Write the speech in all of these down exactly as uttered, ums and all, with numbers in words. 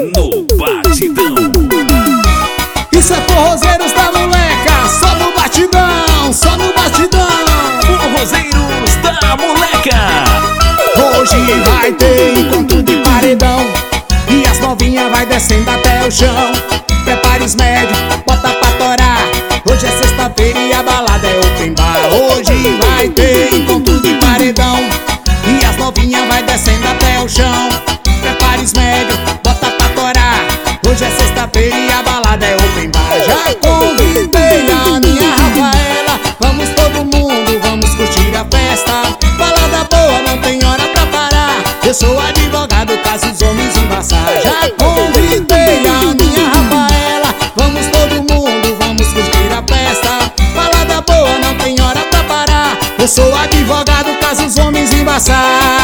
no batidão. Isso é Forrozeiros da Moleca, só no batidão, só no batidão. Forrozeiros da Moleca. Hoje vai ter encontro de paredão e as novinhas vai descendo até o chão. Prepare os médios, bota pra torar. Hoje é sexta-feira e a balada é open bar. Hoje vai ter encontro de paredão e as novinhas vai descendo até o chão. Prepare os médios, bota pra torar. Hoje é sexta-feira e a balada é open bar. Já convidei a minha Rafaela, vamos todo mundo, vamos curtir a festa. Balada boa, não tem hora pra parar. Eu sou advogado, caso os homens embaçar. Já convidei a minha Rafaela, vamos todo mundo, vamos curtir a festa. Balada boa, não tem hora pra parar. Eu sou advogado, caso os homens embaçar.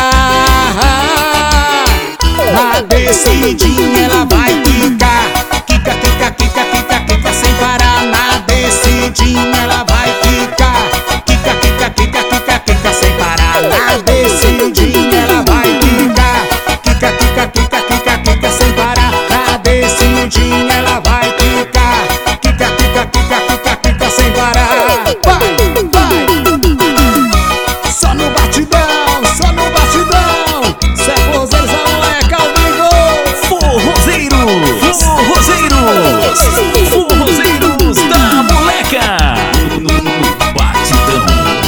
Na descidinha ela vai quicar, quica, quica, quica, quica, quica sem parar. Na descidinha ela vai quicar, quica, quica, quica, quica, quica sem parar. Na descidinha ela vai quicar, quica, quica, quica, quica, quica sem parar. Na descidinha ela vai quicar, quica, quica, quica, quica, quica sem parar. Vai, vai, só no batidão, só no batidão. Cê é Forrozeiros da Moleca ao vivo. Forrozeiros, Forrozeiros, Forrozeiros da Moleca no batidão.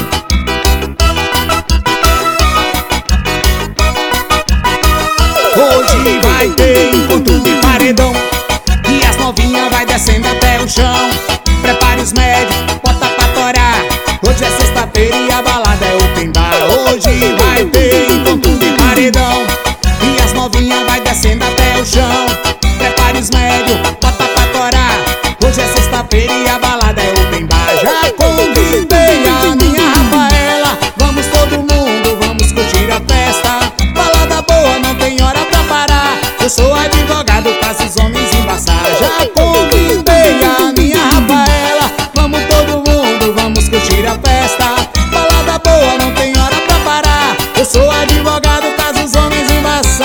Hoje vai ter encontro de paredão e as novinhas vai descendo até o chão. Prepare os médios, bota pra torar. Hoje é sexta-feira e a balada é open bar. Hoje vai ter encontro de paredão e as novinhas vai descendo até o chão. Prepare os médios, bota pra torar. Hoje é sexta-feira e a balada é open bar. Já convidei a minha Rafaela, vamos todo mundo, vamos curtir a festa. Balada boa, não tem hora pra parar. Eu sou advogado, caso os homens embaçar. Já convidei a minha Rafaela, vamos todo mundo, vamos curtir a festa. Balada boa, não tem hora pra parar. Eu sou advogado, caso os homens embaçar.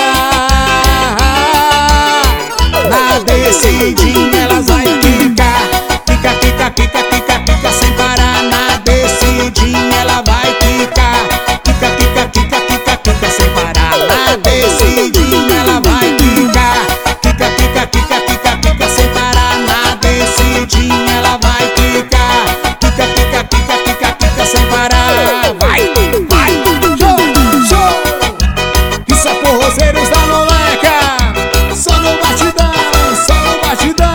Na descidinha elas vai quicar, quica, quica, quica, quica, quica sem parar. Na descidinha ela vai quicar, quica, quica, quica, quica, quica sem parar. Na descidinha ela vai quicar, quica, quica, quica, quica, quica sem parar. Na descidinha ela vai quicar, quica, quica, quica, quica, quica sem parar. Vai, vai, show, show. Isso é Forrozeiros da Moleca, só no batidão, só no batidão.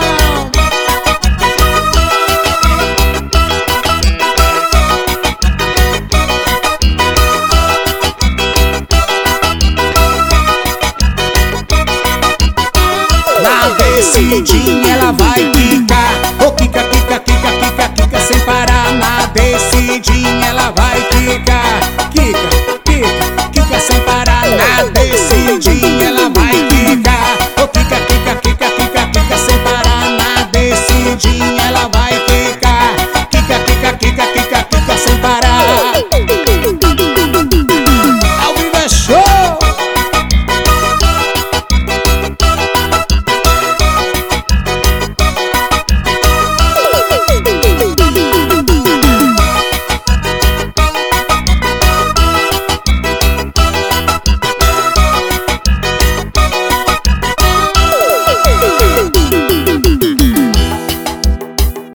Na descidinha ela vai quicar, oh, quica, quica, quica, quica, quica sem parar. Na descidinha ela vai quicar,